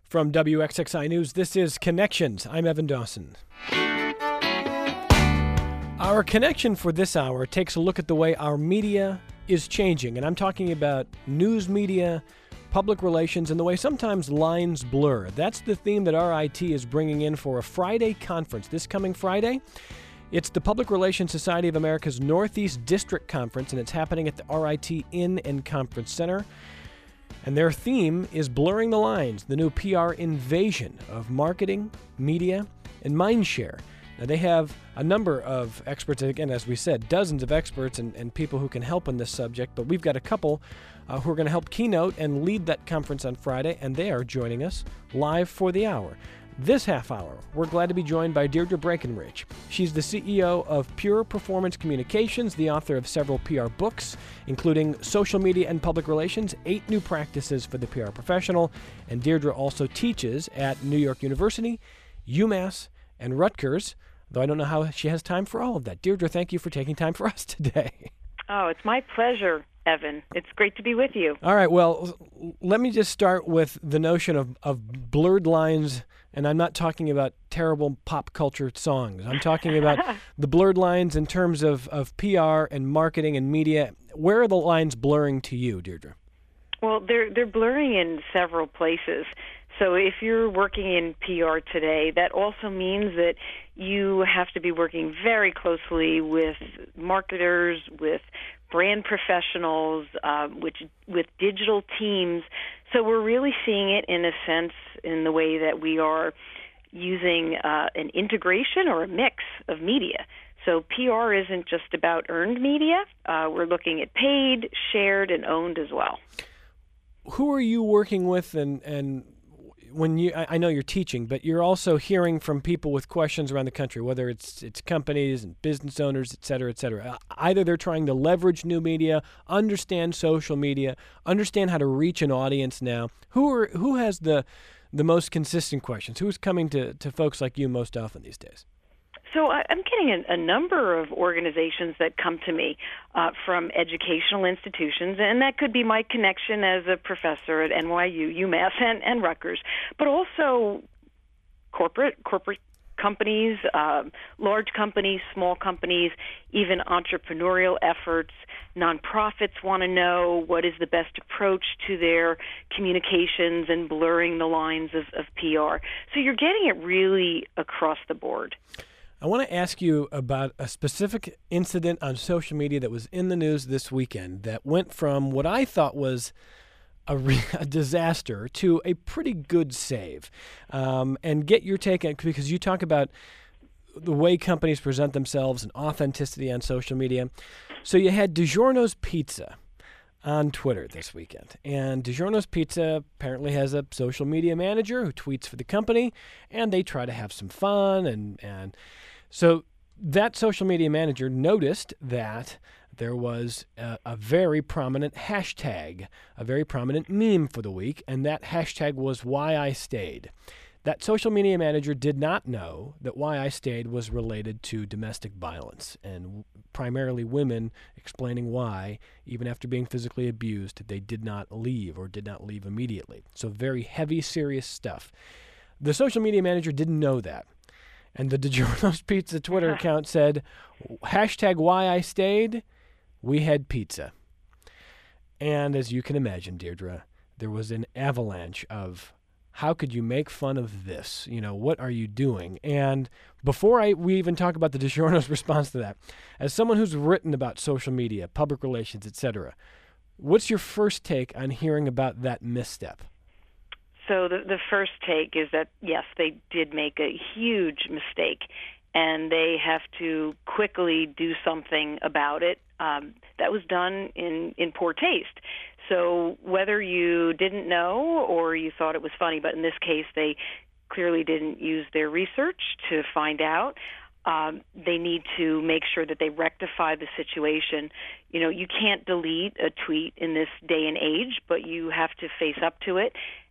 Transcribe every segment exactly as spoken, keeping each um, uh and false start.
From W X X I News, this is Connections. I'm Evan Dawson. Our connection for this hour takes a look at the way our media is changing, and I'm talking about news media, public relations, and the way sometimes lines blur. That's the theme that R I T is bringing in for a Friday conference this coming Friday. It's the Public Relations Society of America's Northeast District Conference, and it's happening at the R I T Inn and Conference Center. And their theme is blurring the lines, the new P R invasion of marketing, media, and mindshare. Now, they have a number of experts, again, as we said, dozens of experts and, and people who can help in this subject, but we've got a couple uh, who are going to help keynote and lead that conference on Friday, and they are joining us live for the hour. This half hour, we're glad to be joined by Deirdre Breckenridge. She's the C E O of Pure Performance Communications, the author of several P R books, including Social Media and Public Relations, Eight New Practices for the P R Professional. And Deirdre also teaches at New York University, UMass, and Rutgers, though I don't know how she has time for all of that. Deirdre, thank you for taking time for us today. Oh, it's my pleasure, Evan. It's great to be with you. All right, well, let me just start with the notion of, of blurred lines. And I'm not talking about terrible pop culture songs. I'm talking about the blurred lines in terms of, of P R and marketing and media. Where are the lines blurring to you, Deirdre? Well, they're they're blurring in several places. So if you're working in P R today, that also means that you have to be working very closely with marketers, with brand professionals, uh, which with digital teams. So we're really seeing it in a sense in the way that we are using uh, an integration or a mix of media. So P R isn't just about earned media. Uh, we're looking at paid, shared, and owned as well. Who are you working with, and, and when you, I know you're teaching, but you're also hearing from people with questions around the country, whether it's it's companies and business owners, et cetera, et cetera. Either they're trying to leverage new media, understand social media, understand how to reach an audience now. Who are who has the the most consistent questions? Who's coming to, to folks like you most often these days? So I'm getting a, a number of organizations that come to me uh, from educational institutions, and that could be my connection as a professor at N Y U, UMass, and, and Rutgers, but also corporate corporate companies, uh, large companies, small companies, even entrepreneurial efforts. Nonprofits want to know what is the best approach to their communications and blurring the lines of, of P R. So you're getting it really across the board. I want to ask you about a specific incident on social media that was in the news this weekend that went from what I thought was a, re- a disaster to a pretty good save. Um, and get your take on it, because you talk about the way companies present themselves and authenticity on social media. So you had DiGiorno's Pizza on Twitter this weekend. And DiGiorno's Pizza apparently has a social media manager who tweets for the company, and they try to have some fun. And, and so that social media manager noticed that there was a, a very prominent hashtag, a very prominent meme for the week, and that hashtag was Why I Stayed. That social media manager did not know that Why I Stayed was related to domestic violence, and primarily women explaining why, even after being physically abused, they did not leave or did not leave immediately. So very heavy, serious stuff. The social media manager didn't know that. And the DiGiorno's Pizza Twitter account said, hashtag Why I Stayed, we had pizza. And as you can imagine, Deirdre, there was an avalanche of, how could you make fun of this? You know, what are you doing? And before I we even talk about the DiGiorno's response to that, as someone who's written about social media, public relations, et cetera, what's your first take on hearing about that misstep? So the, the first take is that, yes, they did make a huge mistake, and they have to quickly do something about it. Um, that was done in, in poor taste. So whether you didn't know or you thought it was funny, but in this case they clearly didn't use their research to find out, um, they need to make sure that they rectify the situation. You know, you can't delete a tweet in this day and age, but you have to face up to it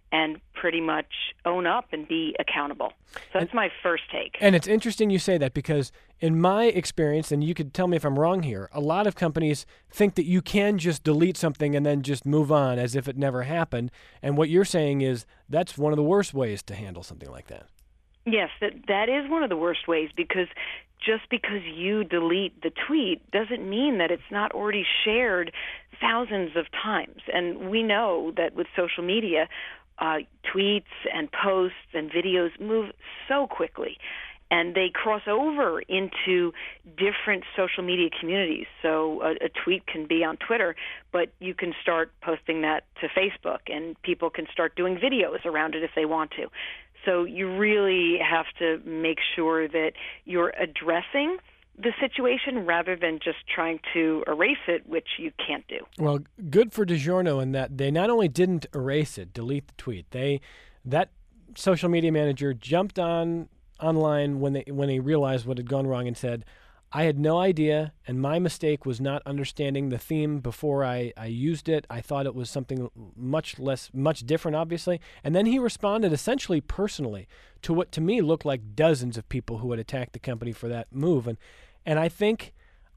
and pretty much own up and be accountable. So that's and, my first take. And it's interesting you say that, because in my experience, and you could tell me if I'm wrong here, a lot of companies think that you can just delete something and then just move on as if it never happened. And what you're saying is that's one of the worst ways to handle something like that. Yes, that that is one of the worst ways, because just because you delete the tweet doesn't mean that it's not already shared thousands of times. And we know that with social media, uh, tweets and posts and videos move so quickly, and they cross over into different social media communities. So a, a tweet can be on Twitter, but you can start posting that to Facebook, and people can start doing videos around it if they want to. So you really have to make sure that you're addressing the situation rather than just trying to erase it, which you can't do. Well, good for DiGiorno in that they not only didn't erase it, delete the tweet. They that social media manager jumped on online when they when they realized what had gone wrong and said, I had no idea, and my mistake was not understanding the theme before I, I used it. I thought it was something much less, much different, obviously. And then he responded essentially personally to what to me looked like dozens of people who had attacked the company for that move. And and I think,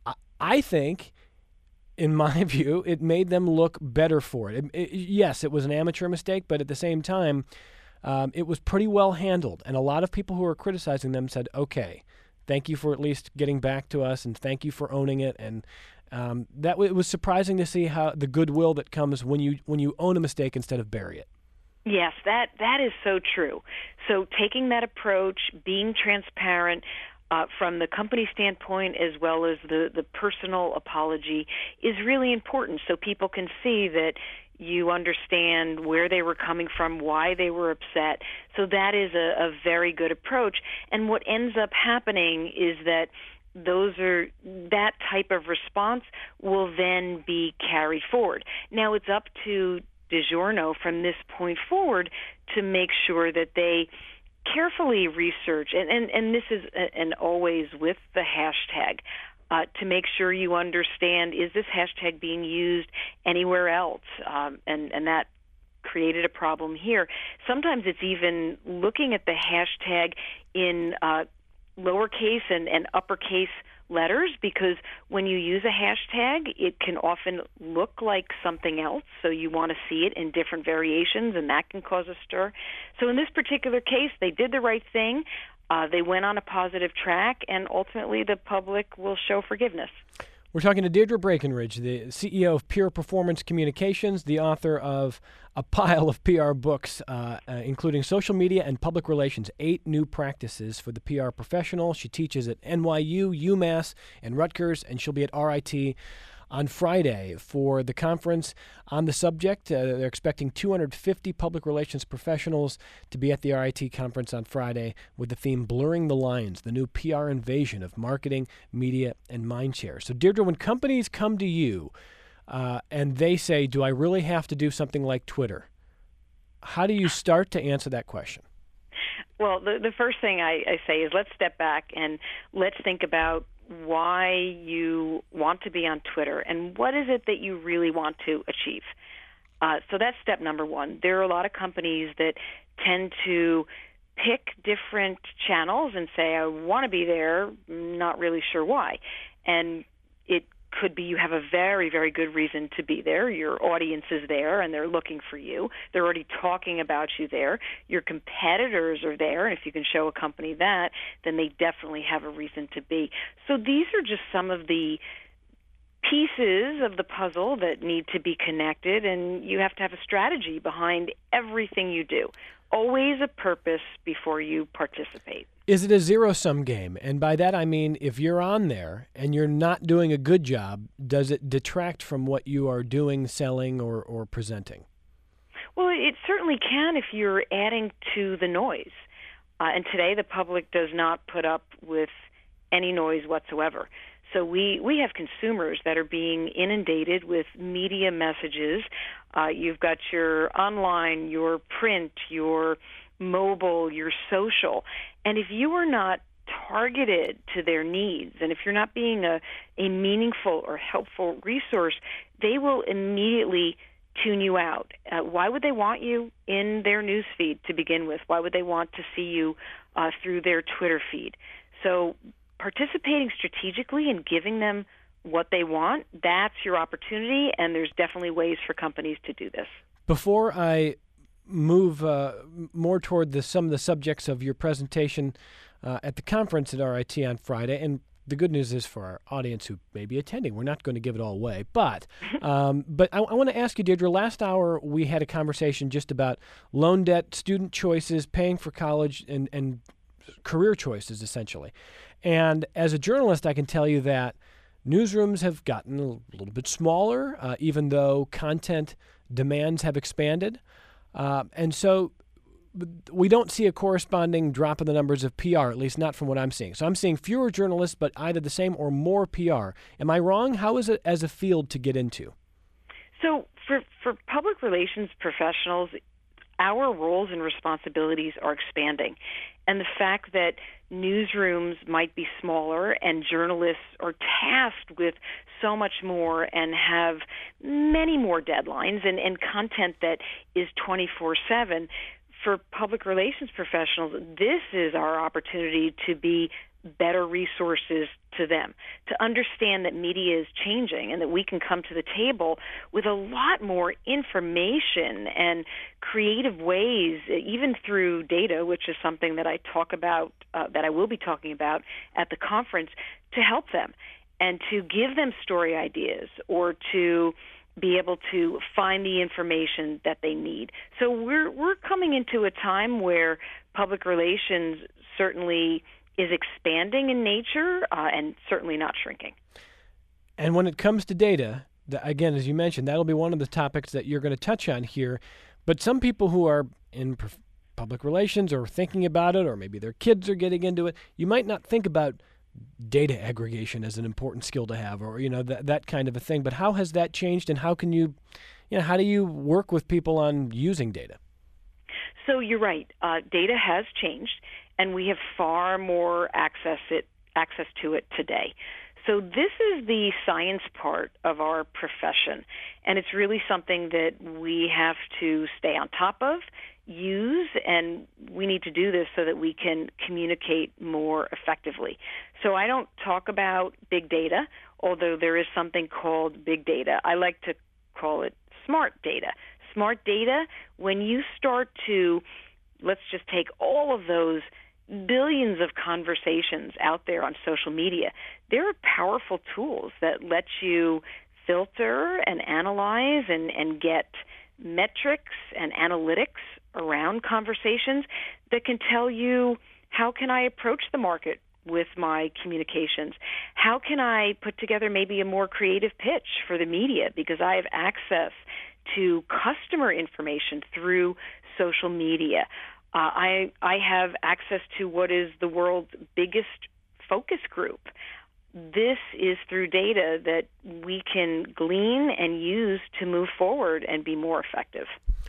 I think, in my view, it made them look better for it. It, it yes, it was an amateur mistake, but at the same time, um, it was pretty well handled. And a lot of people who were criticizing them said, okay, thank you for at least getting back to us, and thank you for owning it. And um, that it was surprising to see how the goodwill that comes when you when you own a mistake instead of bury it. Yes, that that is so true. So taking that approach, being transparent uh, from the company standpoint as well as the, the personal apology is really important, so people can see that you understand where they were coming from, why they were upset. So that is a, a very good approach. And what ends up happening is that those are that type of response will then be carried forward. Now it's up to DiGiorno from this point forward to make sure that they carefully research, and, and, and this is a, and always with the hashtag, Uh, to make sure you understand, is this hashtag being used anywhere else? Um, and, and that created a problem here. Sometimes it's even looking at the hashtag in uh, lowercase and, and uppercase letters, because when you use a hashtag, it can often look like something else, so you want to see it in different variations, and that can cause a stir. So in this particular case, they did the right thing. Uh, they went on a positive track, and ultimately the public will show forgiveness. We're talking to Deirdre Breckenridge, the C E O of Pure Performance Communications, the author of a pile of P R books, uh, uh, including Social Media and Public Relations, Eight New Practices for the P R Professional. She teaches at N Y U, UMass, and Rutgers, and she'll be at R I T on Friday for the conference on the subject. Uh, they're expecting two hundred fifty public relations professionals to be at the R I T conference on Friday with the theme Blurring the Lines, the new P R invasion of marketing, media, and mindshare. So, Deirdre, when companies come to you uh, and they say, do I really have to do something like Twitter? How do you start to answer that question? Well, the, the first thing I, I say is let's step back and let's think about why you want to be on Twitter and what is it that you really want to achieve. Uh, so that's step number one. There are a lot of companies that tend to pick different channels and say, I want to be there, not really sure why. And it could be you have a very, very good reason to be there. Your audience is there, and they're looking for you. They're already talking about you there. Your competitors are there, and if you can show a company that, then they definitely have a reason to be. So these are just some of the pieces of the puzzle that need to be connected, and you have to have a strategy behind everything you do. Always a purpose before you participate. Is it a zero-sum game? And by that I mean if you're on there and you're not doing a good job, does it detract from what you are doing, selling, or, or presenting? Well, it certainly can if you're adding to the noise. Uh, and today the public does not put up with any noise whatsoever. So we, we have consumers that are being inundated with media messages. Uh, you've got your online, your print, your mobile, your social. And if you are not targeted to their needs, and if you're not being a, a meaningful or helpful resource, they will immediately tune you out? Uh, why would they want you in their news feed to begin with? Why would they want to see you uh, through their Twitter feed? So participating strategically and giving them what they want, that's your opportunity, and there's definitely ways for companies to do this. Before I move uh, more toward the, some of the subjects of your presentation uh, at the conference at R I T on Friday, and the good news is for our audience who may be attending, we're not going to give it all away. But um, but I, I want to ask you, Deirdre, last hour we had a conversation just about loan debt, student choices, paying for college, and, and career choices, essentially. And as a journalist, I can tell you that newsrooms have gotten a little bit smaller, uh, even though content demands have expanded. Uh, and so we don't see a corresponding drop in the numbers of P R, at least not from what I'm seeing. So I'm seeing fewer journalists, but either the same or more P R. Am I wrong? How is it as a field to get into? So for, for public relations professionals, our roles and responsibilities are expanding. And the fact that newsrooms might be smaller and journalists are tasked with so much more and have many more deadlines and, and content that is twenty-four seven, for public relations professionals, this is our opportunity to be better resources to them, to understand that media is changing and that we can come to the table with a lot more information and creative ways, even through data, which is something that I talk about, uh, that I will be talking about at the conference, to help them and to give them story ideas or to be able to find the information that they need. So we're we're coming into a time where public relations certainly is expanding in nature uh, and certainly not shrinking. And when it comes to data, the, again, as you mentioned, that'll be one of the topics that you're going to touch on here. But some people who are in prof- public relations or thinking about it, or maybe their kids are getting into it, you might not think about data aggregation as an important skill to have, or you know that that kind of a thing. But how has that changed, and how can you, you know, how do you work with people on using data? So you're right. Uh, data has changed, and we have far more access it access to it today. So this is the science part of our profession, and it's really something that we have to stay on top of, use, and we need to do this so that we can communicate more effectively. So I don't talk about big data, although there is something called big data. I like to call it smart data. Smart data, when you start to, let's just take all of those billions of conversations out there on social media, there are powerful tools that let you filter and analyze and, and get metrics and analytics around conversations that can tell you, how can I approach the market with my communications? How can I put together maybe a more creative pitch for the media because I have access to customer information through social media? Uh, I I have access to what is the world's biggest focus group. This is through data that we can glean and use to move forward and be more effective.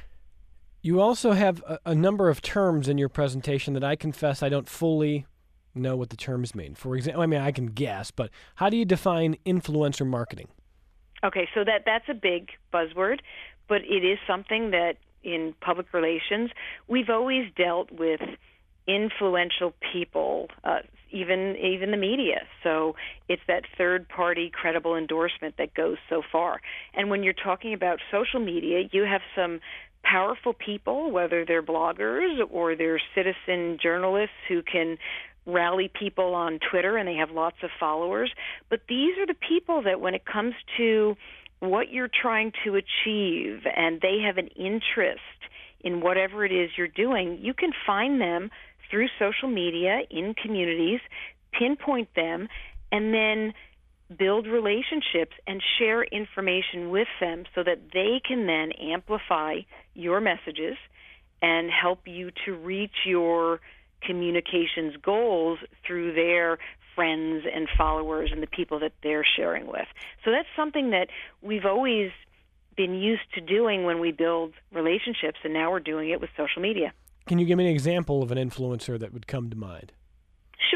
You also have a, a number of terms in your presentation that I confess I don't fully know what the terms mean. For example, I mean, I can guess, but how do you define influencer marketing? Okay, so that that's a big buzzword, but it is something that in public relations we've always dealt with influential people, uh, even even the media. So it's that third-party credible endorsement that goes so far. And when you're talking about social media, you have some powerful people, whether they're bloggers or they're citizen journalists who can rally people on Twitter and they have lots of followers. But these are the people that when it comes to what you're trying to achieve and they have an interest in whatever it is you're doing, you can find them through social media in communities, pinpoint them, and then build relationships and share information with them so that they can then amplify your messages and help you to reach your communications goals through their friends and followers and the people that they're sharing with. So that's something that we've always been used to doing when we build relationships, and now we're doing it with social media. Can you give me an example of an influencer that would come to mind?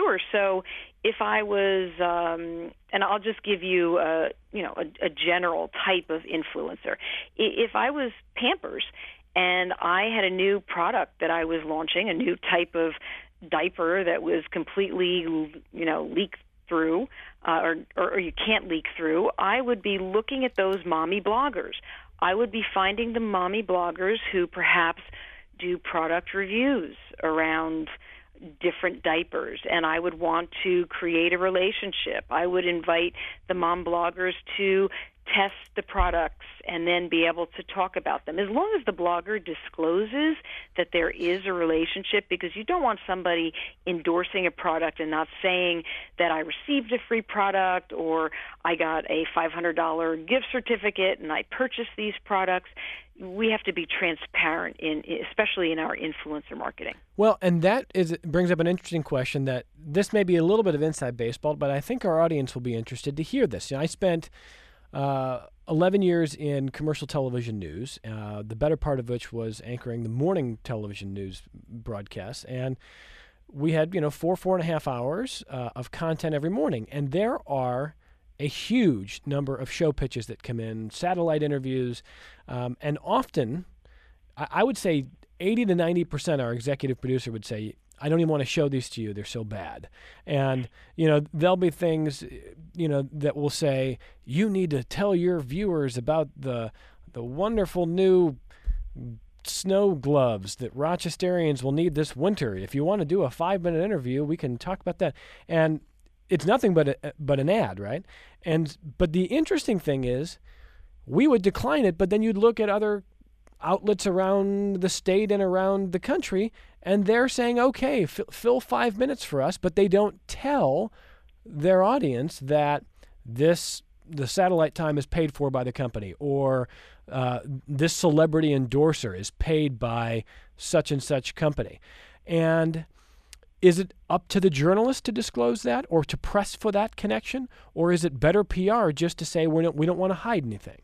Sure. So if I was, um, and I'll just give you, a, you know, a, a general type of influencer. If I was Pampers and I had a new product that I was launching, a new type of diaper that was completely, you know, leak through, uh, or, or you can't leak through, I would be looking at those mommy bloggers. I would be finding the mommy bloggers who perhaps do product reviews around different diapers, and I would want to create a relationship. I would invite the mom bloggers to test the products and then be able to talk about them. As long as the blogger discloses that there is a relationship, because you don't want somebody endorsing a product and not saying that I received a free product or I got a five hundred dollars gift certificate and I purchased these products. We have to be transparent, in, especially in our influencer marketing. Well, and that is brings up an interesting question that this may be a little bit of inside baseball, but I think our audience will be interested to hear this. You know, I spent uh, eleven years in commercial television news, uh, the better part of which was anchoring the morning television news broadcasts, and we had, you know, four, four and a half hours uh, of content every morning, and there are a huge number of show pitches that come in, satellite interviews, um, and often, I, I would say eighty to ninety percent our executive producer would say, I don't even want to show these to you, they're so bad. And, you know, there'll be things, you know, that will say, you need to tell your viewers about the the wonderful new snow gloves that Rochesterians will need this winter. If you want to do a five-minute interview, we can talk about that. And it's nothing but a, but an ad, right? And but the interesting thing is, we would decline it, but then you'd look at other outlets around the state and around the country, and they're saying, okay, f- fill five minutes for us, but they don't tell their audience that this the satellite time is paid for by the company, or uh, this celebrity endorser is paid by such and such company. And is it up to the journalist to disclose that or to press for that connection? Or is it better P R just to say we don't, we don't want to hide anything?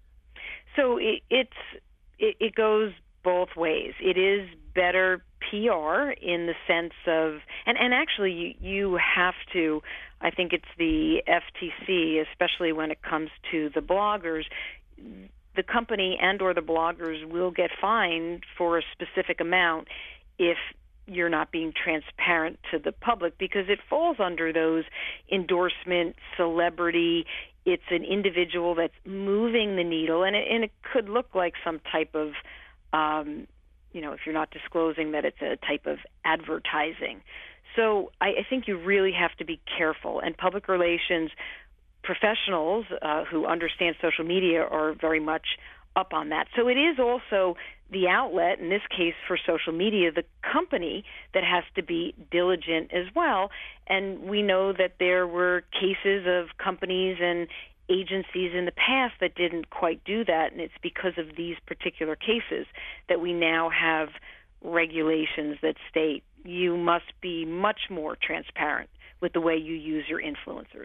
So it, it's it, it goes both ways. It is better P R in the sense of, and, and actually you, you have to, I think it's the F T C, especially when it comes to the bloggers, the company and or the bloggers will get fined for a specific amount if you're not being transparent to the public, because it falls under those endorsement, celebrity. It's an individual that's moving the needle, and it, and it could look like some type of, um, you know, if you're not disclosing that it's a type of advertising. So I, I think you really have to be careful, and public relations professionals uh, who understand social media are very much up on that. So it is also the outlet, in this case for social media, the company that has to be diligent as well. And we know that there were cases of companies and agencies in the past that didn't quite do that, and it's because of these particular cases that we now have regulations that state you must be much more transparent with the way you use your influencers.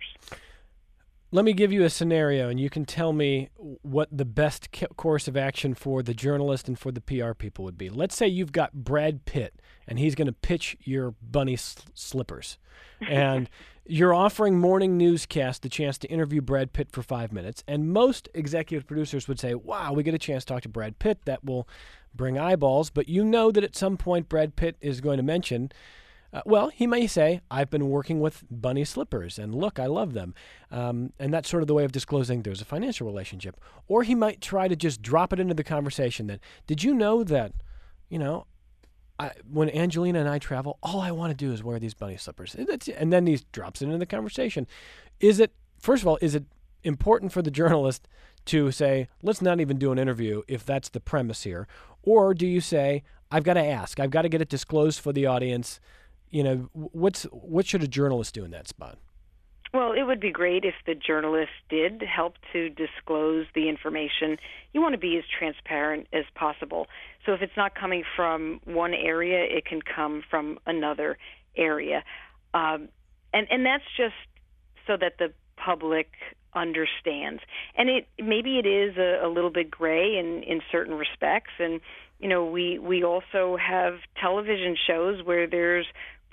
Let me give you a scenario, and you can tell me what the best course of action for the journalist and for the P R people would be. Let's say you've got Brad Pitt, and he's going to pitch your bunny sl- slippers. And you're offering morning newscast the chance to interview Brad Pitt for five minutes. And most executive producers would say, wow, we get a chance to talk to Brad Pitt. That will bring eyeballs. But you know that at some point Brad Pitt is going to mention, Uh, well, he may say, I've been working with bunny slippers, and look, I love them. Um, and that's sort of the way of disclosing there's a financial relationship. Or he might try to just drop it into the conversation that, did you know that, you know, I, when Angelina and I travel, all I want to do is wear these bunny slippers. And, that's, and then he drops it into the conversation. Is it, first of all, is it important for the journalist to say, let's not even do an interview if that's the premise here? Or do you say, I've got to ask, I've got to get it disclosed for the audience? You know, what's what should a journalist do in that spot? Well, it would be great if the journalist did help to disclose the information. You want to be as transparent as possible. So if it's not coming from one area, it can come from another area. Um, and, and that's just so that the public understands. And it maybe it is a, a little bit gray in, in certain respects. And, you know, we, we also have television shows where there's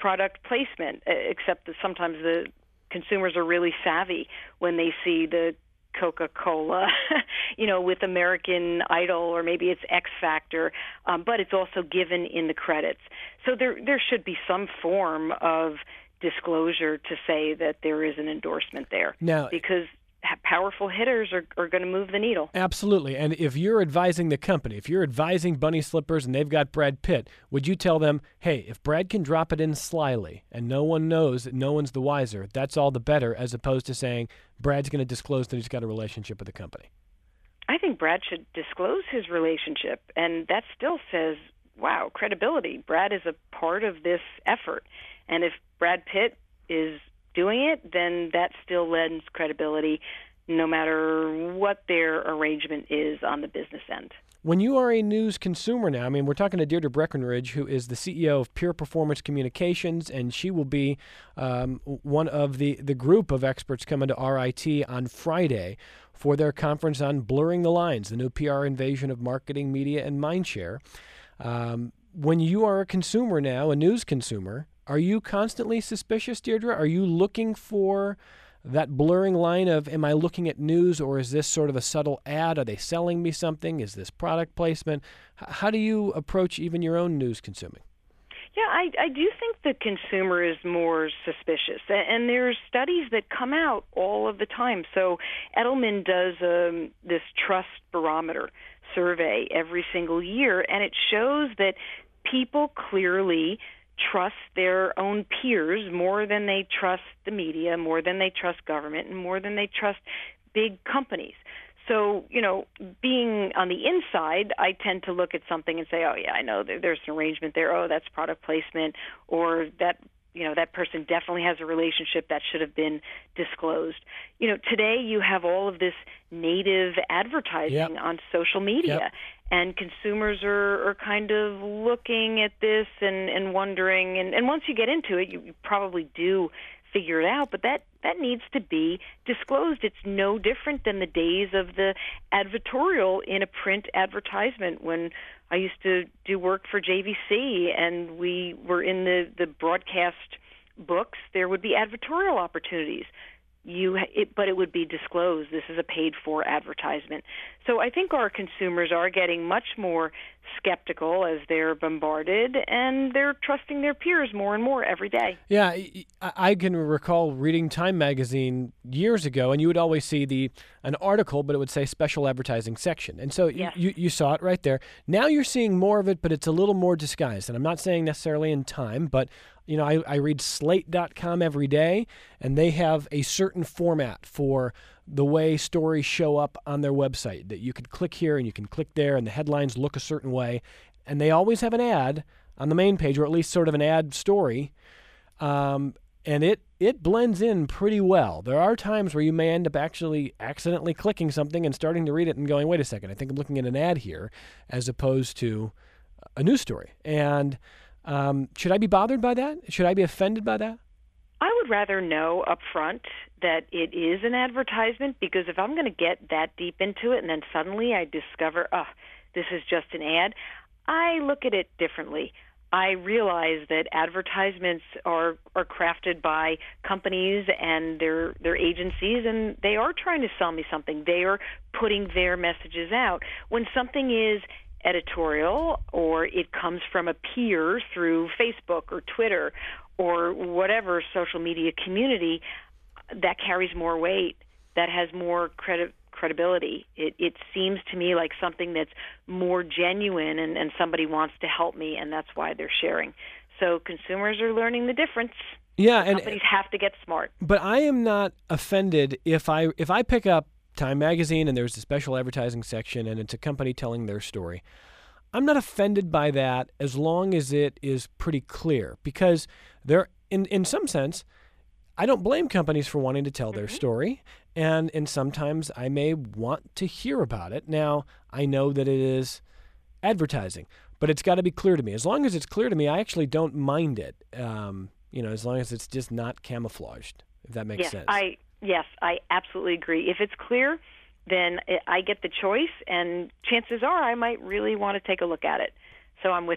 product placement, uh, except that sometimes the consumers are really savvy when they see the Coca-Cola, you know, with American Idol, or maybe it's X Factor, um, but it's also given in the credits. So there there should be some form of disclosure to say that there is an endorsement there. Now, because powerful hitters are, are going to move the needle. Absolutely. And if you're advising the company, if you're advising Bunny Slippers and they've got Brad Pitt, would you tell them, hey, if Brad can drop it in slyly and no one knows, no one's the wiser, that's all the better, as opposed to saying Brad's going to disclose that he's got a relationship with the company? I think Brad should disclose his relationship, and that still says, wow, credibility. Brad is a part of this effort. And if Brad Pitt is doing it, then that still lends credibility no matter what their arrangement is on the business end. When you are a news consumer now, I mean, we're talking to Deirdre Breckenridge, who is the C E O of Pure Performance Communications, and she will be um, one of the, the group of experts coming to R I T on Friday for their conference on Blurring the Lines, the new P R invasion of marketing, media, and mindshare. Um, when you are a consumer now, a news consumer, are you constantly suspicious, Deirdre? Are you looking for that blurring line of, am I looking at news, or is this sort of a subtle ad? Are they selling me something? Is this product placement? H- how do you approach even your own news consuming? Yeah, I, I do think the consumer is more suspicious, and there's studies that come out all of the time. So Edelman does um, this trust barometer survey every single year, and it shows that people clearly trust their own peers more than they trust the media, more than they trust government, and more than they trust big companies. So, you know, being on the inside, I tend to look at something and say, oh, yeah, I know there, there's an arrangement there. Oh, that's product placement, or that, you know, that person definitely has a relationship that should have been disclosed. You know, today you have all of this native advertising Yep. on social media. Yep. And consumers are, are kind of looking at this and, and wondering, and, and once you get into it, you, you probably do figure it out, but that, that needs to be disclosed. It's no different than the days of the advertorial in a print advertisement. When I used to do work for J V C and we were in the, the broadcast books, there would be advertorial opportunities. You, it, but it would be disclosed. This is a paid-for advertisement. So I think our consumers are getting much more skeptical as they're bombarded, and they're trusting their peers more and more every day. Yeah, I, I can recall reading Time magazine years ago, and you would always see the an article, but it would say special advertising section. And so Yes. you, you saw it right there. Now you're seeing more of it, but it's a little more disguised. And I'm not saying necessarily in Time, but you know, I, I read slate dot com every day, and they have a certain format for the way stories show up on their website, that you could click here and you can click there, and the headlines look a certain way. And they always have an ad on the main page, or at least sort of an ad story, um, and it, it blends in pretty well. There are times where you may end up actually accidentally clicking something and starting to read it and going, wait a second, I think I'm looking at an ad here, as opposed to a news story. And Um, should I be bothered by that? Should I be offended by that? I would rather know up front that it is an advertisement, because if I'm going to get that deep into it and then suddenly I discover, oh, this is just an ad, I look at it differently. I realize that advertisements are, are crafted by companies and their their agencies, and they are trying to sell me something. They are putting their messages out. When something is editorial, or it comes from a peer through Facebook or Twitter or whatever social media community, that carries more weight, that has more credi- credibility. It, it seems to me like something that's more genuine, and, and somebody wants to help me, and that's why they're sharing. So consumers are learning the difference. Yeah, and companies have to get smart. But I am not offended if I if I pick up Time magazine and there's a special advertising section and it's a company telling their story. I'm not offended by that as long as it is pretty clear, because there, in in some sense, I don't blame companies for wanting to tell their Mm-hmm. story, and and sometimes I may want to hear about it. Now, I know that it is advertising, but it's got to be clear to me. As long as it's clear to me, I actually don't mind it. Um, you know, as long as it's just not camouflaged, if that makes yes, sense. I yes, I absolutely agree. If it's clear, then I get the choice, and chances are I might really want to take a look at it. So I'm with you.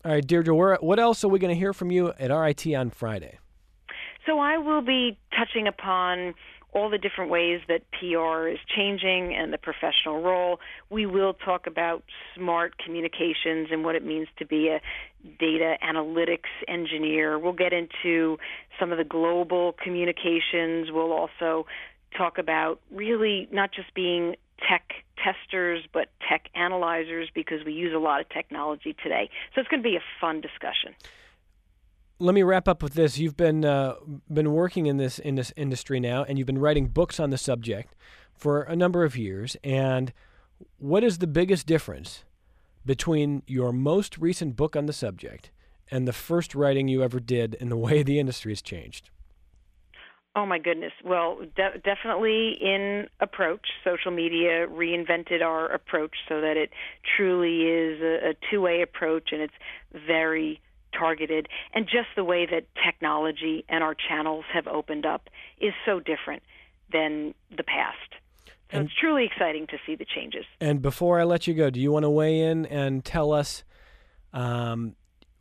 All right, Deirdre, where, what else are we going to hear from you at R I T on Friday? So I will be touching upon all the different ways that P R is changing and the professional role. We will talk about smart communications and what it means to be a data analytics engineer. We'll get into some of the global communications. We'll also talk about really not just being tech testers, but tech analyzers, because we use a lot of technology today. So it's going to be a fun discussion. Let me wrap up with this. You've been uh, been working in this in this industry now, and you've been writing books on the subject for a number of years. And what is the biggest difference between your most recent book on the subject and the first writing you ever did in the way the industry has changed? Oh, my goodness. Well, de- definitely in approach. Social media reinvented our approach so that it truly is a, a two-way approach, and it's very targeted. And just the way that technology and our channels have opened up is so different than the past. So and, it's truly exciting to see the changes. And before I let you go, do you want to weigh in and tell us, um,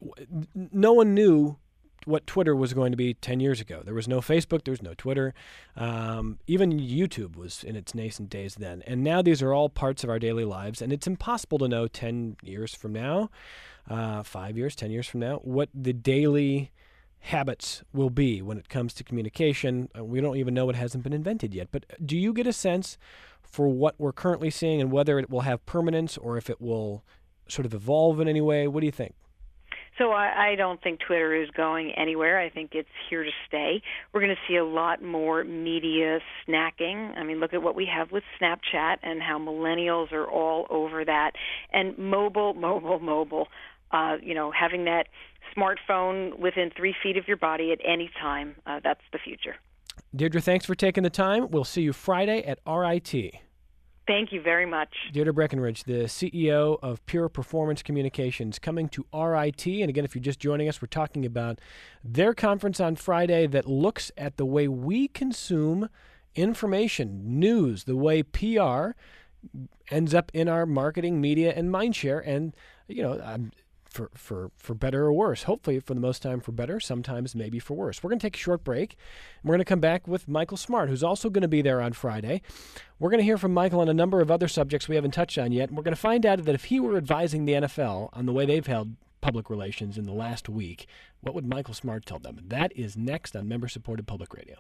no one knew what Twitter was going to be ten years ago. There was no Facebook, there was no Twitter. Um, even YouTube was in its nascent days then. And now these are all parts of our daily lives, and it's impossible to know ten years from now, uh, five years, ten years from now, what the daily habits will be when it comes to communication. Uh, we don't even know it hasn't been invented yet. But do you get a sense for what we're currently seeing and whether it will have permanence or if it will sort of evolve in any way? What do you think? So I, I don't think Twitter is going anywhere. I think it's here to stay. We're going to see a lot more media snacking. I mean, look at what we have with Snapchat and how millennials are all over that. And mobile, mobile, mobile. Uh, you know, having that smartphone within three feet of your body at any time, uh, that's the future. Deirdre, thanks for taking the time. We'll see you Friday at R I T. Thank you very much. Deirdre Breckenridge, the C E O of Pure Performance Communications, coming to R I T. And again, if you're just joining us, we're talking about their conference on Friday that looks at the way we consume information, news, the way P R ends up in our marketing, media, and mindshare. And, you know, I'm For, for, for better or worse. Hopefully, for the most time, for better. Sometimes, maybe for worse. We're going to take a short break. And we're going to come back with Michael Smart, who's also going to be there on Friday. We're going to hear from Michael on a number of other subjects we haven't touched on yet. And we're going to find out that if he were advising the N F L on the way they've held public relations in the last week, what would Michael Smart tell them? That is next on member-supported public radio.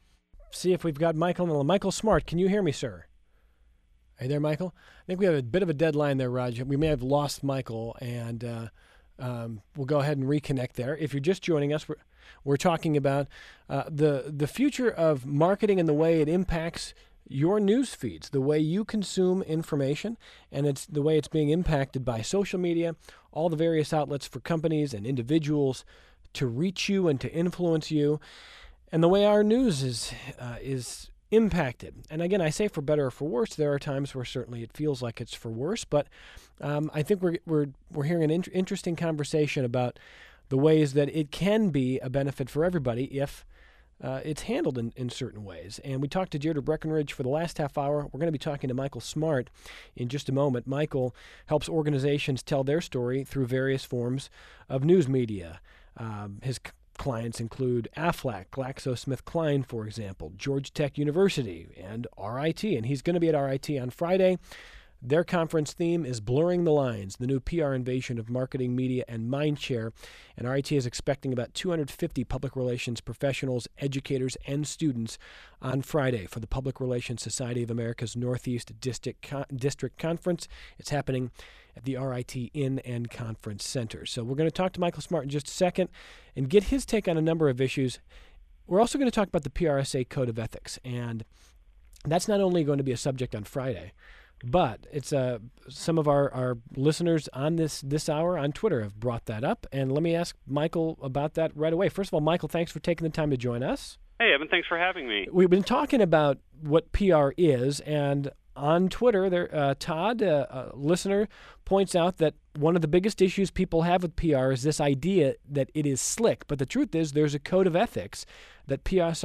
See if we've got Michael. Michael Smart, can you hear me, sir? Are you there, Michael? I think we have a bit of a deadline there, Raj. We may have lost Michael, and uh, um, we'll go ahead and reconnect there. If you're just joining us, we're, we're talking about uh, the the future of marketing and the way it impacts your news feeds, the way you consume information, and it's the way it's being impacted by social media, all the various outlets for companies and individuals to reach you and to influence you, and the way our news is uh, is impacted. And again, I say for better or for worse. There are times where certainly it feels like it's for worse, but um, I think we're we're we're hearing an in- interesting conversation about the ways that it can be a benefit for everybody if uh, it's handled in, in certain ways. And we talked to Deirdre Breckenridge for the last half hour. We're going to be talking to Michael Smart in just a moment. Michael helps organizations tell their story through various forms of news media. Um, his clients include Aflac, GlaxoSmithKline, for example, Georgia Tech University, and R I T. And he's going to be at R I T on Friday. Their conference theme is Blurring the Lines, the new P R invasion of marketing, media, and mindshare. And R I T is expecting about two hundred fifty public relations professionals, educators, and students on Friday for the Public Relations Society of America's Northeast District, Con- District Conference. It's happening at the R I T Inn and Conference Center. So we're going to talk to Michael Smart in just a second and get his take on a number of issues. We're also going to talk about the P R S A Code of Ethics, and that's not only going to be a subject on Friday, but it's uh, some of our, our listeners on this, this hour on Twitter have brought that up, and let me ask Michael about that right away. First of all, Michael, thanks for taking the time to join us. Hey, Evan, thanks for having me. We've been talking about what P R is, and on Twitter, there, uh, Todd, uh, a listener, points out that one of the biggest issues people have with P R is this idea that it is slick. But the truth is there's a code of ethics that P R S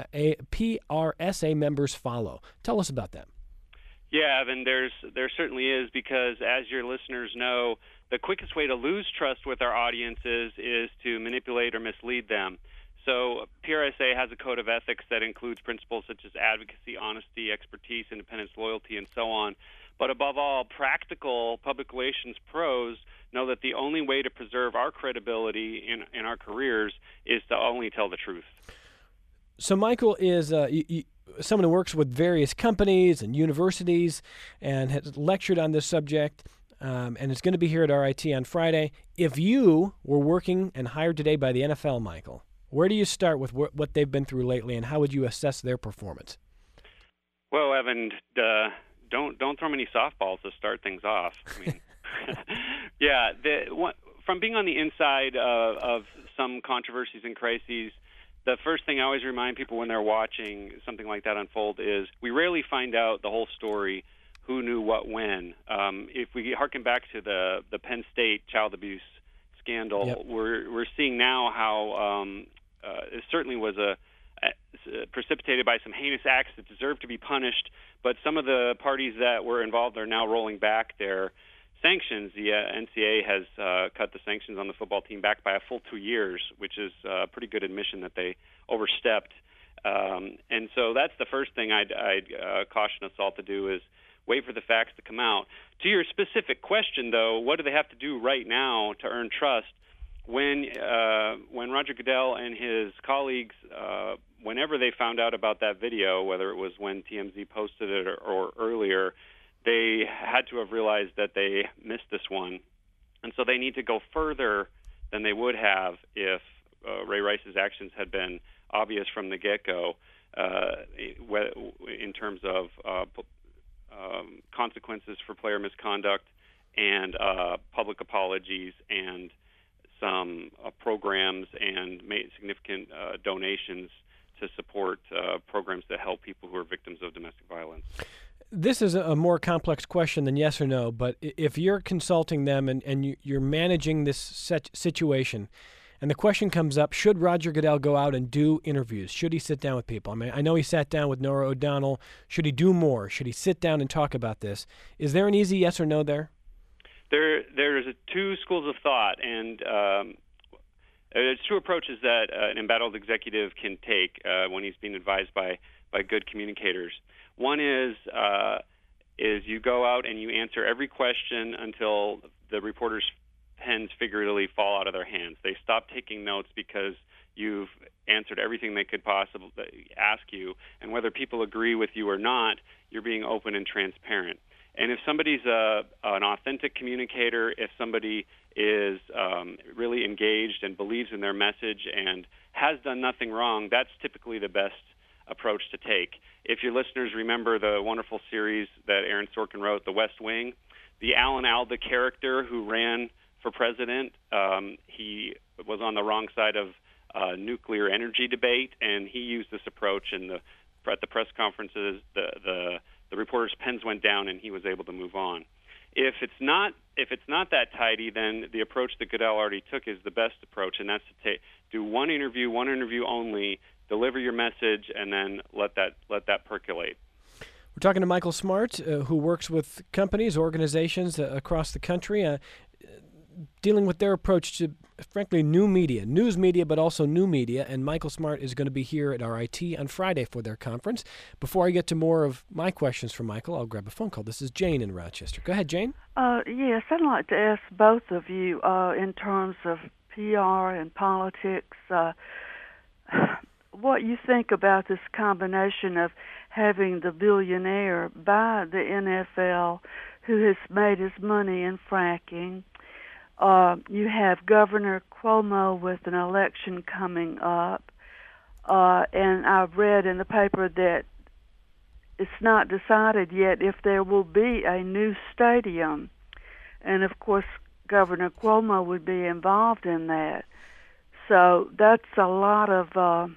A members follow. Tell us about that. Yeah, Evan, there's there certainly is, because as your listeners know, the quickest way to lose trust with our audiences is to manipulate or mislead them. So P R S A has a code of ethics that includes principles such as advocacy, honesty, expertise, independence, loyalty, and so on. But above all, practical public relations pros know that the only way to preserve our credibility in, in our careers is to only tell the truth. So Michael is uh, y- y- someone who works with various companies and universities and has lectured on this subject, um, and is going to be here at R I T on Friday. If you were working and hired today by the N F L, Michael, where do you start with wh- what they've been through lately, and how would you assess their performance? Well, Evan, uh, don't don't throw many softballs to start things off. I mean, yeah, the, what, from being on the inside uh, of some controversies and crises, the first thing I always remind people when they're watching something like that unfold is we rarely find out the whole story, who knew what when. Um, if we harken back to the, the Penn State child abuse scandal, yep. we're we're seeing now how um, uh, it certainly was a, a precipitated by some heinous acts that deserve to be punished, but some of the parties that were involved are now rolling back their sanctions. The uh, N C double A has uh, cut the sanctions on the football team back by a full two years, which is a pretty good admission that they overstepped. Um, and so that's the first thing I'd, I'd uh, caution us all to do is wait for the facts to come out. To your specific question, though, what do they have to do right now to earn trust? When uh, when Roger Goodell and his colleagues, uh, whenever they found out about that video, whether it was when T M Z posted it or, or earlier, they had to have realized that they missed this one. And so they need to go further than they would have if uh, Ray Rice's actions had been obvious from the get-go uh, in terms of uh, um, consequences for player misconduct and uh, public apologies and some uh, programs and made significant uh, donations to support uh, programs that help people who are victims of domestic violence. This is a more complex question than yes or no, but if you're consulting them and, and you're managing this situation, and the question comes up, should Roger Goodell go out and do interviews? Should he sit down with people? I mean, I know he sat down with Norah O'Donnell. Should he do more? Should he sit down and talk about this? Is there an easy yes or no there? There, there's two schools of thought, and um, there's two approaches that uh, an embattled executive can take uh, when he's being advised by, by good communicators. One is uh, is you go out and you answer every question until the reporters' pens figuratively fall out of their hands. They stop taking notes because you've answered everything they could possibly ask you, and whether people agree with you or not, you're being open and transparent. And if somebody's a, an authentic communicator, if somebody is um, really engaged and believes in their message and has done nothing wrong, that's typically the best approach to take. If your listeners remember the wonderful series that Aaron Sorkin wrote, The West Wing, the Alan Alda character who ran for president, um, he was on the wrong side of uh, nuclear energy debate, and he used this approach. And the, at the press conferences, the, the the reporters' pens went down, and he was able to move on. If it's not if it's not that tidy, then the approach that Goodell already took is the best approach, and that's to take, do one interview, one interview only, deliver your message, and then let that let that percolate. We're talking to Michael Smart, uh, who works with companies, organizations uh, across the country, uh, dealing with their approach to, frankly, new media, news media, but also new media. And Michael Smart is going to be here at R I T on Friday for their conference. Before I get to more of my questions for Michael, I'll grab a phone call. This is Jane in Rochester. Go ahead, Jane. Uh, yes, I'd like to ask both of you uh, in terms of P R and politics, uh, what you think about this combination of having the billionaire buy the N F L who has made his money in fracking. Uh, you have Governor Cuomo with an election coming up, uh, and I've read in the paper that it's not decided yet if there will be a new stadium, and of course Governor Cuomo would be involved in that. So that's a lot of uh,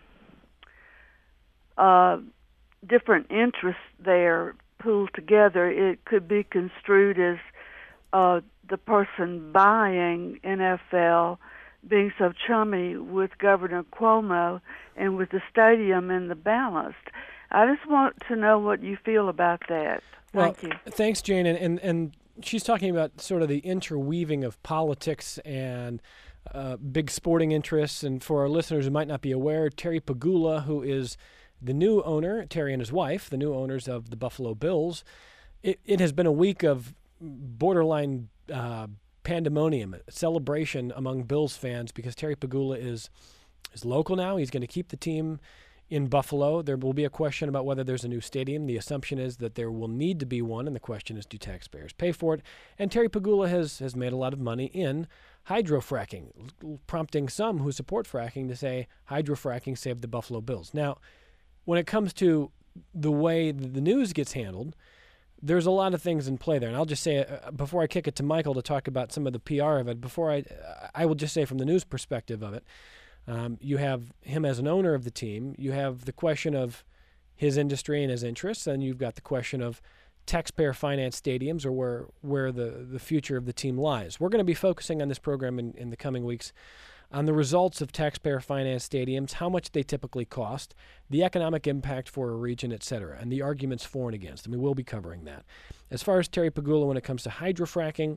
uh, different interests there pooled together. It could be construed as uh, the person buying N F L being so chummy with Governor Cuomo and with the stadium in the balance. I just want to know what you feel about that. Well, Thank you. Thanks, Jane. And, and, and she's talking about sort of the interweaving of politics and uh, big sporting interests. And for our listeners who might not be aware, Terry Pegula, who is the new owner, Terry and his wife, the new owners of the Buffalo Bills, it, it has been a week of borderline uh, pandemonium, celebration among Bills fans because Terry Pegula is is local now. He's going to keep the team in Buffalo. There will be a question about whether there's a new stadium. The assumption is that there will need to be one, and the question is, do taxpayers pay for it? And Terry Pegula has, has made a lot of money in hydrofracking, prompting some who support fracking to say hydrofracking saved the Buffalo Bills. Now, when it comes to the way the news gets handled, there's a lot of things in play there. And I'll just say, uh, before I kick it to Michael to talk about some of the P R of it, before I, I will just say from the news perspective of it, Um, you have him as an owner of the team. You have the question of his industry and his interests, and you've got the question of taxpayer financed stadiums or where where the, the future of the team lies. We're going to be focusing on this program in, in the coming weeks on the results of taxpayer financed stadiums, how much they typically cost, the economic impact for a region, et cetera, and the arguments for and against. I mean, we'll be covering that. As far as Terry Pegula, when it comes to hydrofracking,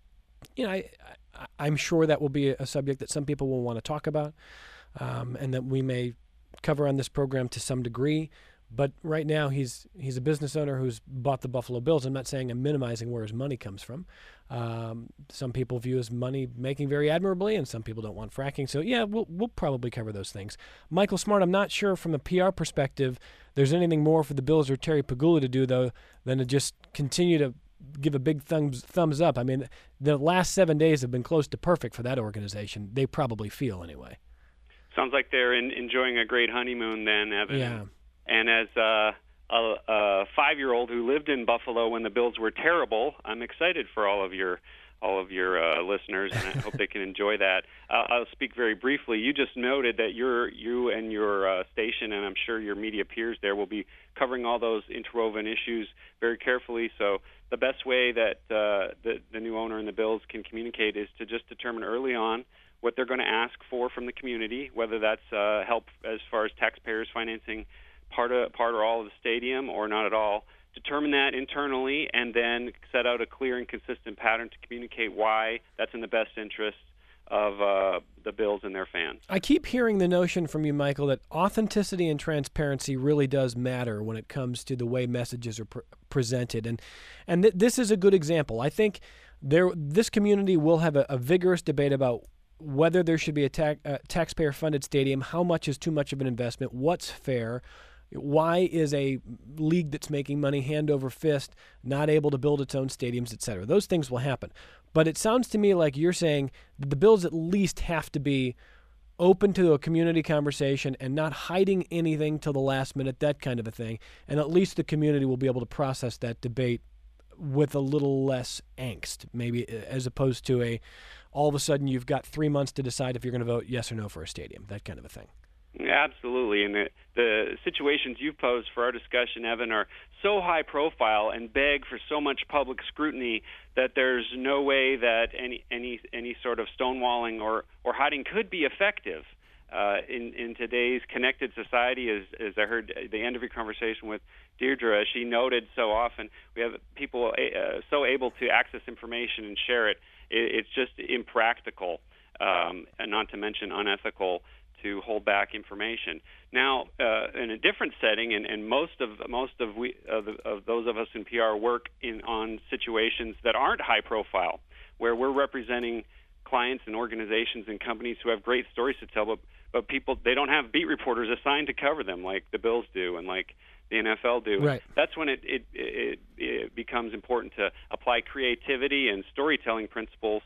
you know, I, I, I'm sure that will be a subject that some people will want to talk about, um, and that we may cover on this program to some degree. But right now, he's he's a business owner who's bought the Buffalo Bills. I'm not saying I'm minimizing where his money comes from. Um, some people view his money making very admirably, and some people don't want fracking. So yeah, we'll we'll probably cover those things. Michael Smart, I'm not sure from a P R perspective there's anything more for the Bills or Terry Pegula to do though than to just continue to give a big thumbs thumbs up. I mean, the last seven days have been close to perfect for that organization. They probably feel anyway. Sounds like they're in, enjoying a great honeymoon then, Evan. Yeah. And as uh, a, a five-year-old who lived in Buffalo when the Bills were terrible, I'm excited for all of your all of your uh, listeners, and I hope they can enjoy that. Uh, I'll speak very briefly. You just noted that you're, you and your uh, station, and I'm sure your media peers there, will be covering all those interwoven issues very carefully. So the best way that uh, the, the new owner and the Bills can communicate is to just determine early on what they're going to ask for from the community, whether that's uh, help as far as taxpayers financing part of, part or all of the stadium or not at all. Determine that internally and then set out a clear and consistent pattern to communicate why that's in the best interest of uh, the Bills and their fans. I keep hearing the notion from you, Michael, that authenticity and transparency really does matter when it comes to the way messages are pre- presented. And and th- this is a good example. I think there this community will have a, a vigorous debate about whether there should be a ta- uh, taxpayer-funded stadium, how much is too much of an investment, what's fair. Why is a league that's making money hand over fist not able to build its own stadiums, et cetera? Those things will happen. But it sounds to me like you're saying that the Bills at least have to be open to a community conversation and not hiding anything till the last minute, that kind of a thing. And at least the community will be able to process that debate with a little less angst, maybe, as opposed to a all of a sudden you've got three months to decide if you're going to vote yes or no for a stadium, that kind of a thing. Absolutely, and the, the situations you've posed for our discussion, Evan, are so high profile and beg for so much public scrutiny that there's no way that any any any sort of stonewalling or, or hiding could be effective uh, in in today's connected society. As as I heard at the end of your conversation with Deirdre, she noted so often we have people uh, so able to access information and share it. it it's just impractical, um, and not to mention unethical, to hold back information. Now, uh, in a different setting, and, and most of most of we of, the, of those of us in P R work in on situations that aren't high profile, where we're representing clients and organizations and companies who have great stories to tell, but but people they don't have beat reporters assigned to cover them like the Bills do and like the N F L do. Right. That's when it it, it it becomes important to apply creativity and storytelling principles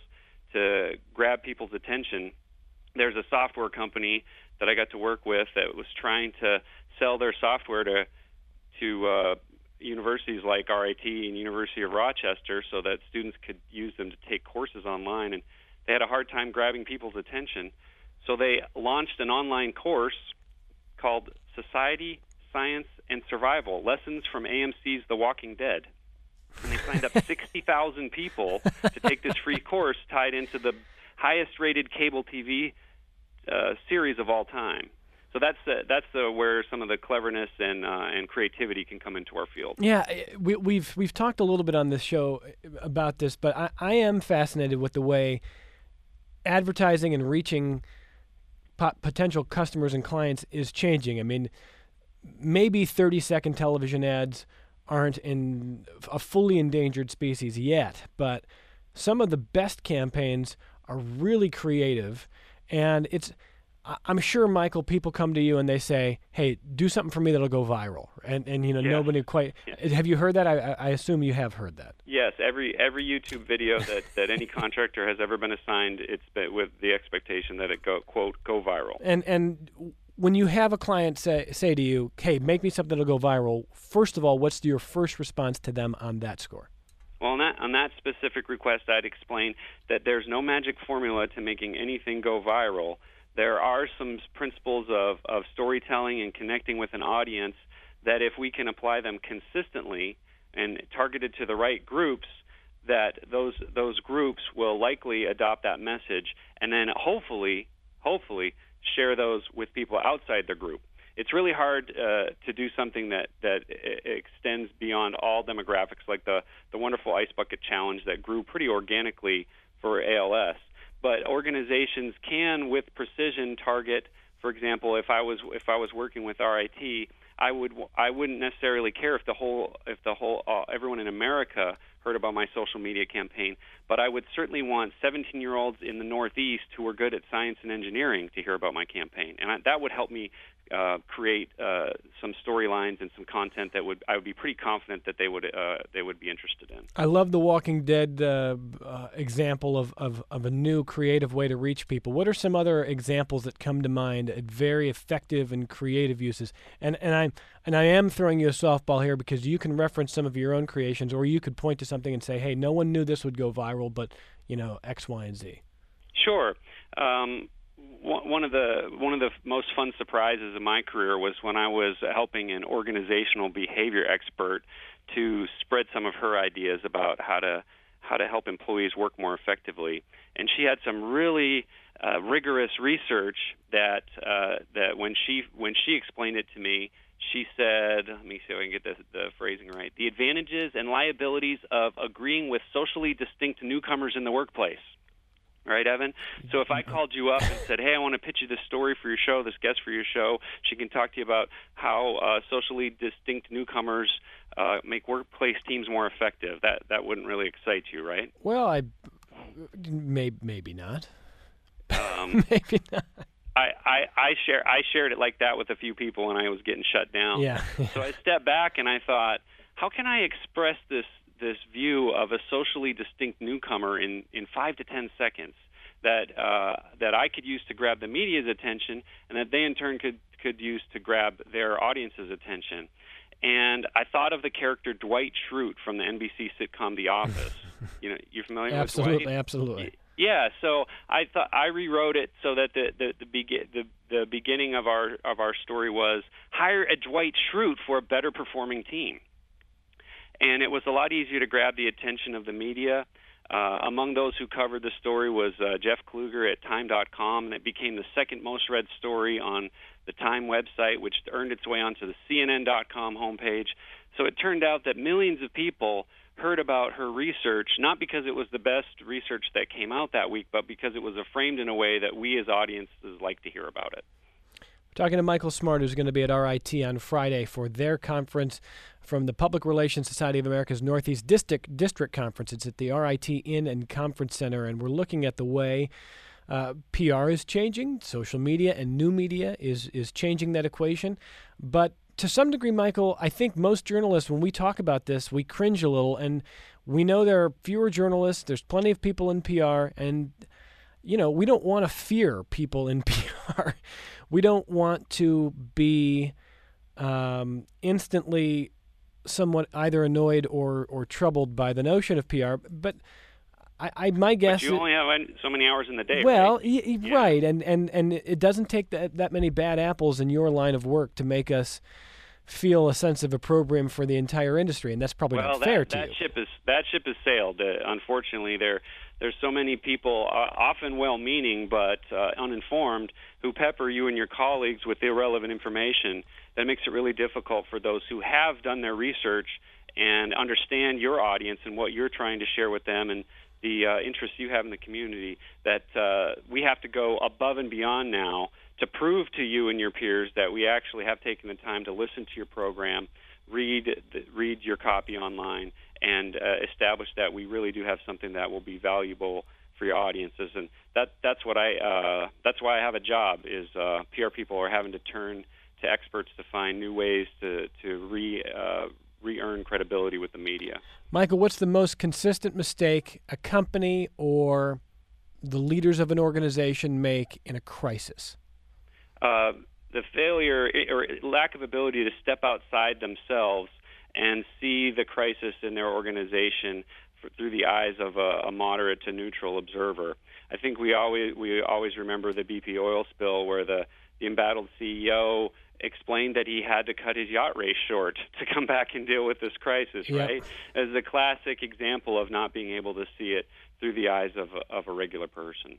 to grab people's attention. There's a software company that I got to work with that was trying to sell their software to to uh, universities like R I T and University of Rochester so that students could use them to take courses online, and they had a hard time grabbing people's attention. So they launched an online course called Society, Science, and Survival, Lessons from A M C's The Walking Dead. And they signed up sixty thousand people to take this free course tied into the highest-rated cable T V uh, series of all time. So that's the, that's the where some of the cleverness and uh, and creativity can come into our field. Yeah, we, we've we've talked a little bit on this show about this, but I, I am fascinated with the way advertising and reaching pot- potential customers and clients is changing. I mean, maybe thirty-second television ads aren't in a fully endangered species yet, but some of the best campaigns are really creative, and it's. I'm sure, Michael, people come to you and they say, "Hey, do something for me that'll go viral," and and you know yes. nobody quite. Yes. Have you heard that? I, I assume you have heard that. Yes, every every YouTube video that, that any contractor has ever been assigned, it's been with the expectation that it go quote go viral. And and when you have a client say say to you, "Hey, make me something that'll go viral," first of all, what's your first response to them on that score? Well, on that, on that specific request, I'd explain that there's no magic formula to making anything go viral. There are some principles of, of storytelling and connecting with an audience that if we can apply them consistently and targeted to the right groups, that those those groups will likely adopt that message and then hopefully, hopefully share those with people outside their group. It's really hard uh, to do something that, that extends beyond all demographics, like the, the wonderful Ice Bucket Challenge that grew pretty organically for A L S. But organizations can, with precision, target. For example, if I was if I was working with R I T, I would I wouldn't necessarily care if the whole if the whole uh, everyone in America heard about my social media campaign, but I would certainly want seventeen-year-olds in the Northeast who are good at science and engineering to hear about my campaign, and I, that would help me uh, create uh, some storylines and some content that would I would be pretty confident that they would uh, they would be interested in. I love the Walking Dead uh, uh, example of, of, of a new creative way to reach people. What are some other examples that come to mind at very effective and creative uses? And and I and I am throwing you a softball here because you can reference some of your own creations, or you could point to something and say, "Hey, no one knew this would go viral, but you know X, Y, and Z." Sure. Um, One of the one of the most fun surprises of my career was when I was helping an organizational behavior expert to spread some of her ideas about how to how to help employees work more effectively. And she had some really uh, rigorous research that uh, that when she when she explained it to me, she said, let me see if I can get the, the phrasing right, the advantages and liabilities of agreeing with socially distinct newcomers in the workplace. Right, Evan? So if I called you up and said, hey, I want to pitch you this story for your show, this guest for your show, she can talk to you about how uh, socially distinct newcomers uh, make workplace teams more effective. That that wouldn't really excite you, right? Well, I may, maybe not. Um, maybe not. I, I, I, share, I shared it like that with a few people, and I was getting shut down. Yeah. So I stepped back, and I thought, how can I express this this view of a socially distinct newcomer in, in five to ten seconds that uh, that I could use to grab the media's attention, and that they in turn could could use to grab their audience's attention. And I thought of the character Dwight Schrute from the N B C sitcom The Office. You know, you're familiar absolutely, with Dwight? Absolutely, absolutely. Yeah. So I thought I rewrote it so that the the the, be- the the beginning of our of our story was hire a Dwight Schrute for a better performing team. And it was a lot easier to grab the attention of the media. Uh, among those who covered the story was uh, Jeff Kluger at Time dot com, and it became the second most read story on the Time website, which earned its way onto the C N N dot com homepage. So it turned out that millions of people heard about her research, not because it was the best research that came out that week, but because it was framed in a way that we as audiences like to hear about it. Talking to Michael Smart, who's going to be at R I T on Friday for their conference from the Public Relations Society of America's Northeast District District Conference. It's at the R I T Inn and Conference Center, and we're looking at the way uh, P R is changing, social media and new media is is changing that equation. But to some degree, Michael, I think most journalists, when we talk about this, we cringe a little, and we know there are fewer journalists. There's plenty of people in P R, and you know we don't want to fear people in P R. We don't want to be um, instantly somewhat either annoyed or, or troubled by the notion of P R. But I, I my guess. But you only have so many hours in the day. Well, right, y- y- yeah. right, and, and and it doesn't take that that many bad apples in your line of work to make us feel a sense of opprobrium for the entire industry, and that's probably well, not fair that, to that you. ship is that ship has sailed. Uh, unfortunately, there there's so many people, uh, often well-meaning but uh, uninformed, who pepper you and your colleagues with irrelevant information. That makes it really difficult for those who have done their research and understand your audience and what you're trying to share with them and the uh, interests you have in the community, that uh, we have to go above and beyond now to prove to you and your peers that we actually have taken the time to listen to your program, read the, read your copy online, and uh, establish that we really do have something that will be valuable for your audiences. And that that's what I uh, that's why I have a job. Is uh, P R people are having to turn to experts to find new ways to to re uh, re-earn credibility with the media. Michael, what's the most consistent mistake a company or the leaders of an organization make in a crisis? Uh, the failure or lack of ability to step outside themselves and see the crisis in their organization for, through the eyes of a, a moderate to neutral observer. I think we always we always remember the B P oil spill, where the, the embattled C E O explained that he had to cut his yacht race short to come back and deal with this crisis, Yep. right? As a classic example of not being able to see it through the eyes of a, of a regular person.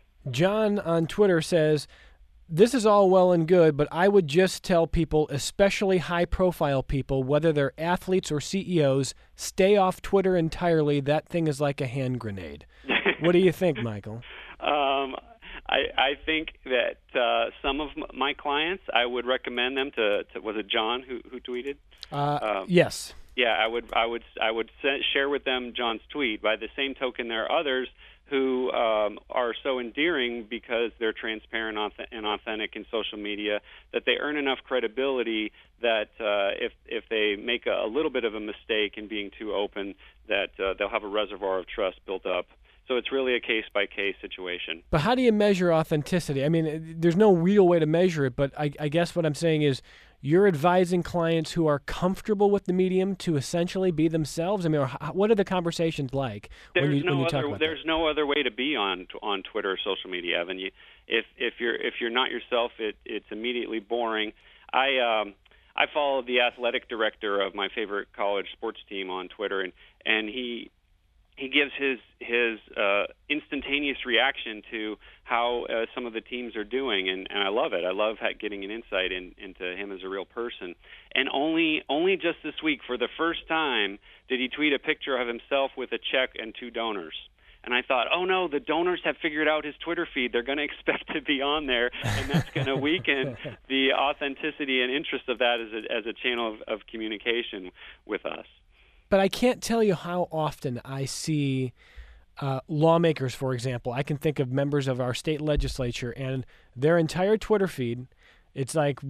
John on Twitter says, this is all well and good, but I would just tell people, especially high-profile people, whether they're athletes or C E Os, stay off Twitter entirely. That thing is like a hand grenade. What do you think, Michael? Um, I, I think that uh, some of m- my clients, I would recommend them to, to was it John who, who tweeted? Uh, Um, yes. Yeah, I would, I would, I would se- share with them John's tweet. By the same token, there are others who um, are so endearing because they're transparent auth- and authentic in social media that they earn enough credibility that uh, if if they make a, a little bit of a mistake in being too open, that uh, they'll have a reservoir of trust built up. So it's really a case-by-case situation. But how do you measure authenticity? I mean, there's no real way to measure it, but I, I guess what I'm saying is you're advising clients who are comfortable with the medium to essentially be themselves? I mean, or how, what are the conversations like when There's you, no when you other, talk about There's that? no other way to be on on Twitter or social media, Evan. You, if if you're if you're not yourself, it, it's immediately boring. I um, I follow the athletic director of my favorite college sports team on Twitter, and and he he gives his his uh, instantaneous reaction to how uh, some of the teams are doing, and, and I love it. I love ha- getting an insight in, into him as a real person. And only only just this week, for the first time, did he tweet a picture of himself with a check and two donors. And I thought, oh no, the donors have figured out his Twitter feed. They're going to expect to be on there, and that's going to weaken the authenticity and interest of that as a, as a channel of, of communication with us. But I can't tell you how often I see uh, lawmakers, for example. I can think of members of our state legislature and their entire Twitter feed. It's like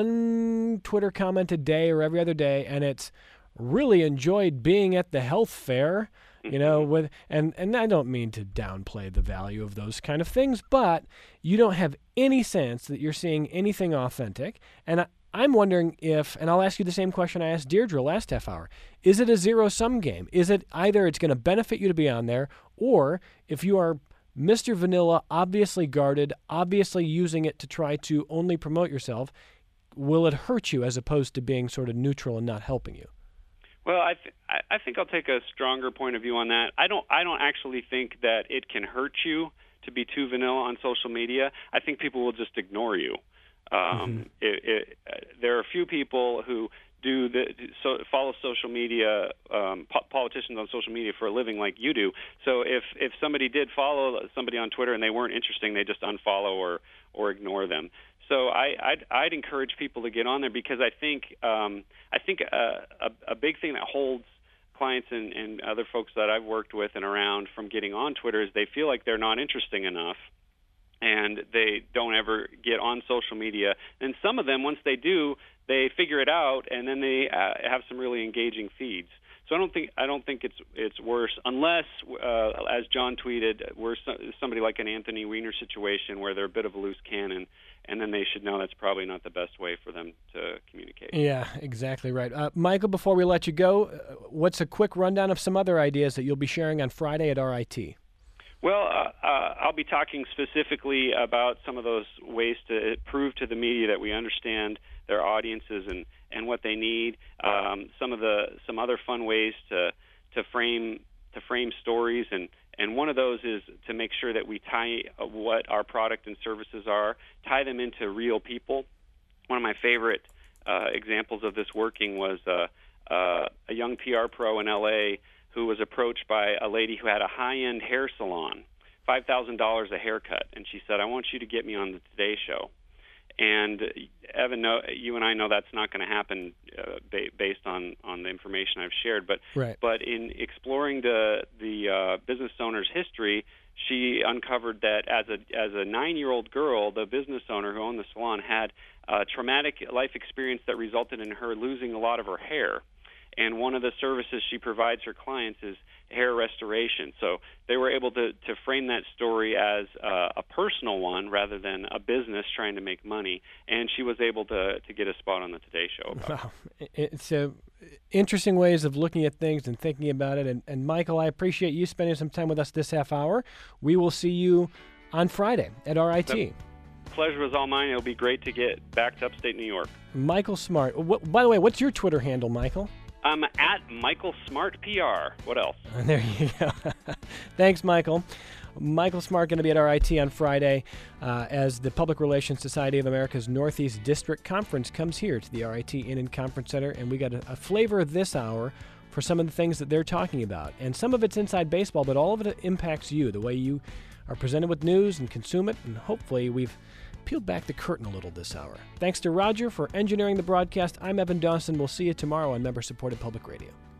one Twitter comment a day or every other day, and it's really enjoyed being at the health fair. You know, with and, and I don't mean to downplay the value of those kind of things, but you don't have any sense that you're seeing anything authentic. And I, I'm wondering if, and I'll ask you the same question I asked Deirdre last half hour, is it a zero-sum game? Is it either it's going to benefit you to be on there, or if you are Mister Vanilla, obviously guarded, obviously using it to try to only promote yourself, will it hurt you as opposed to being sort of neutral and not helping you? Well, I th- I think I'll take a stronger point of view on that. I don't I don't actually think that it can hurt you to be too vanilla on social media. I think people will just ignore you. Um, Mm-hmm. it, it, uh, there are a few people who do the so follow social media um, po- politicians on social media for a living, like you do. So if if somebody did follow somebody on Twitter and they weren't interesting, they just unfollow or or ignore them. So I, I'd, I'd encourage people to get on there, because I think um, I think a, a, a big thing that holds clients and, and other folks that I've worked with and around from getting on Twitter is they feel like they're not interesting enough, and they don't ever get on social media. And some of them, once they do, they figure it out, and then they uh, have some really engaging feeds. So I don't think I don't think it's it's worse, unless, uh, as John tweeted, we're so, somebody like an Anthony Weiner situation where they're a bit of a loose cannon, and then they should know that's probably not the best way for them to communicate. Yeah, exactly right. Uh, Michael, before we let you go, uh, what's a quick rundown of some other ideas that you'll be sharing on Friday at R I T? Well, uh, uh, I'll be talking specifically about some of those ways to prove to the media that we understand their audiences and, and what they need. Um, some of the some other fun ways to to frame to frame stories and, And one of those is to make sure that we tie what our product and services are, tie them into real people. One of my favorite uh, examples of this working was uh, uh, a young P R pro in L A who was approached by a lady who had a high-end hair salon, five thousand dollars a haircut, and she said, "I want you to get me on the Today Show." And Evan, no, you and I know that's not going to happen uh, ba- based on, on the information I've shared. But right. but in exploring the the uh, business owner's history, she uncovered that as a as a nine-year-old girl, the business owner who owned the salon had a traumatic life experience that resulted in her losing a lot of her hair. And one of the services she provides her clients is hair restoration. So they were able to, to frame that story as uh, a personal one rather than a business trying to make money. And she was able to, to get a spot on the Today Show about wow. it. It's uh, interesting ways of looking at things and thinking about it. And, and Michael, I appreciate you spending some time with us this half hour. We will see you on Friday at R I T. The pleasure was all mine. It'll be great to get back to upstate New York. Michael Smart. What, by the way, what's your Twitter handle, Michael? I'm at Michael Smart P R. What else? There you go. Thanks, Michael. Michael Smart going to be at R I T on Friday uh, as the Public Relations Society of America's Northeast District Conference comes here to the R I T Inn and Conference Center, and we got a, a flavor this hour for some of the things that they're talking about. And some of it's inside baseball, but all of it impacts you, the way you are presented with news and consume it, and hopefully we've peeled back the curtain a little this hour. Thanks to Roger for engineering the broadcast. I'm Evan Dawson. We'll see you tomorrow on member-supported Public Radio.